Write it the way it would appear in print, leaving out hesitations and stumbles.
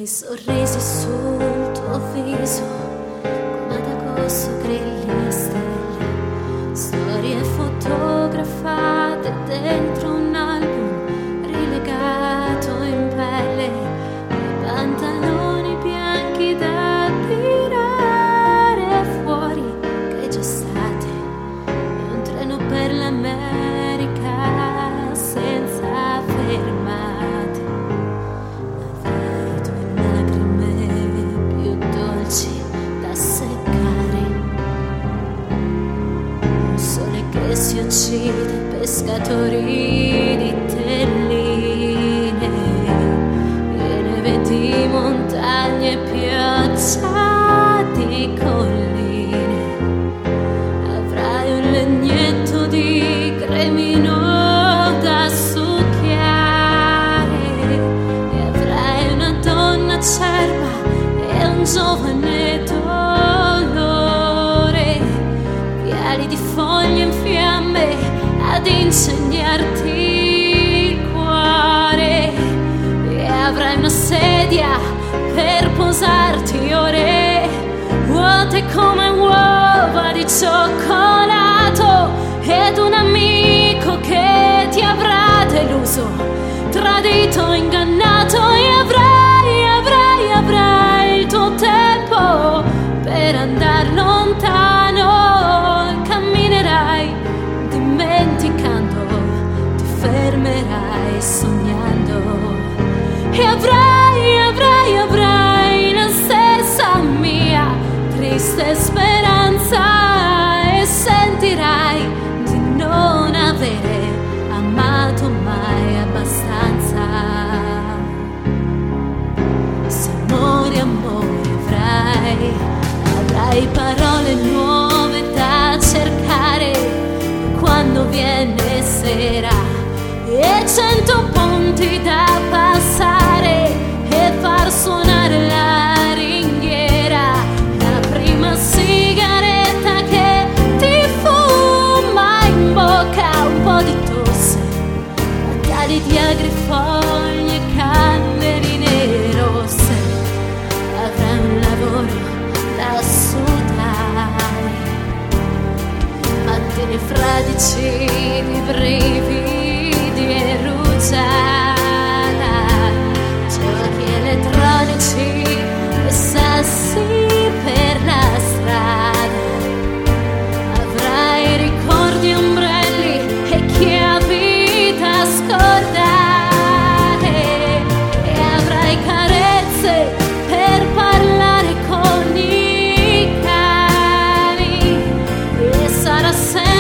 sorrisi sul tuo viso, come ad agosto grilli e stelle, storie fotografate dentro un album rilegato in pelle, e pantaloni bianchi da tirare fuori, che già state, e un treno per l'America senza fermate. Che si uccide pescatori di telline, e neve di montagne, pioggia di colline. Avrai un legnetto di cremino da succhiare, e avrai una donna acerba e un giovane dolore, viali di foglie in fiamme ad incendiarti il cuore, e avrai una sedia per posarti ore vuote come uova di cioccolato, ed un amico che ti avrà deluso, tradito, ingannato, e avrai il tuo tempo per andar lontano. Camminerai dimenticando, ti fermerai sognando, e avrai la stessa mia triste speranza, e sentirai di non avere amato mai abbastanza. Se amore avrai parole nuove da cercare quando viene sera, e 100 ponti da passare e far suonare la ringhiera, la prima sigaretta che ti fuma in bocca, un po' di tosse, battaglie di agrifoglie e candeline rosse. Avrai un lavoro da sudare, mattine fradici di brividi e rugiada, giochi elettronici e sassi per la strada. Avrai ricordi, ombrelli e chiavi da scordare, e avrai carezze per parlare con i cani, e sarà sempre